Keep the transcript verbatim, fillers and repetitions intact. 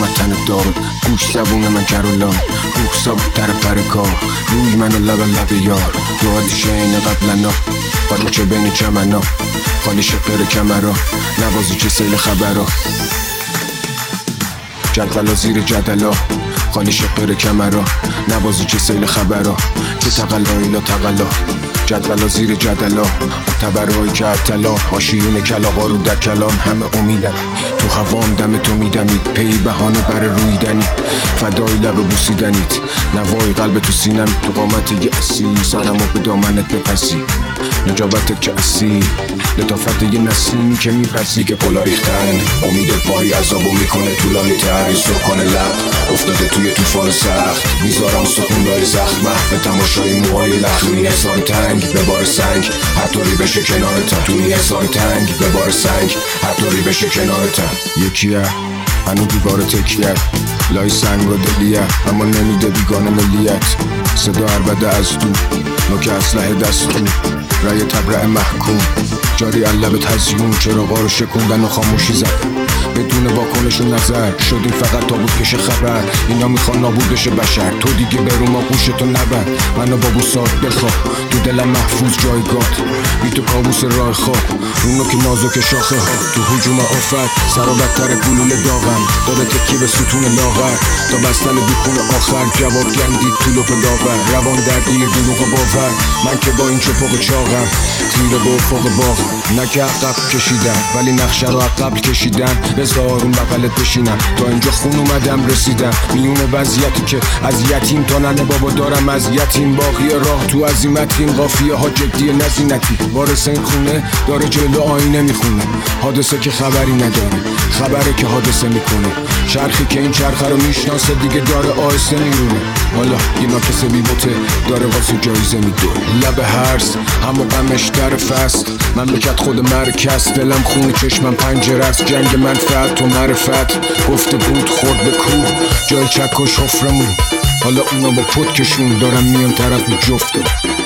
من تن دار، گوش زبون من کرولان، گوش زبون تر پرکار، روی من و لب لب یار. دو شین قبلنا قالی چه بین چمنا، خالی شپر کمرا، نوازی چه سیل خبرا، جدولا زیر جدلا، خالی شپر کمرا، نوازی چه سیل خبرا. که تقلا ایلا تقلا، جدولا زیر جدلا، تبرهای که ابتلا، آشیون کلاغا رو در کلام همه امیدن. تو هوام دم تو میدمید، پی بهانه بر رویدنی، فدای لب بوسیدنیت، نوای قلب تو سینم، تو قامت یه اصیل، سرمو به دامنت بپسی، نجابتت که اصیل، لطافت یه نسیمی که میپسی. که پلا ریختن امید پای عذابو میکنه طولانی تر، یه سکان لب افتاده توی طوفان سخت، میذارم سکون داری زخم، محو تماشای موهای لخت. دونی حسار تنگ به بار سنگ، هر طوری بشه کنارتم. دونی حسار تنگ به بار سنگ، هر طوری بشه کنارتم. یکیه هنو دیوار تکیه، لای سنگ و دلیه، اما نمیده بیگانه ملیت. صدا عربده از دو، نوک اسلحه دستو، رای تبرع محکوم، جاری علب تزیون. چراغا رو شکوندن و خاموشی زد بدون واکنشون نظر، شدیم فقط تابوت کش خبر. اینا میخوان نابود بشه بشر، تو دیگه برو ما گوشتو نبر. منو با بوسات بخواب، تو دلم محفوظ جایگات، بی تو کابوس راه خواب، اونو که نازک شاخه ها. تو هجوم آفت سر و بدتر گلوله داغم، داده تکی به ستون لاغر، تا بستن بیخون آخر. جواب گندید طول و پداور، روان درگیر دروغ باور. من که با این چپاق چاقم، تیره به افق باغ، نه که عقب کشیدم ولی نقشه رو عقب کشیدم. بذار اون بغلت بشینم، تا اینجا خون اومدم رسیدم. میون وضعیتی که از یتیم تا ننه بابا دارم از یتیم، باقی راه تو عزیمتیم، قافیه ها جدیه نزینتی. وارث این خونه داره جلو آینه میخونه، حادثه که خبری نداره، خبره که حادثه میکنه. چرخی که این چرخه رو میشناسه دیگه داره آهسته میرونه. حالا یه ناکس بی بوته داره واسه جایزه میدونه. لب هرز همو غمش در فصل، مملکت خود مرکز، دلم خونه چشمم پنجره است. جنگ منفعت تو معرفت، گفته بود خورد به کوه، جای چکش حفرمون. حالا اونا با پتکشون دارم میان طرف جفته.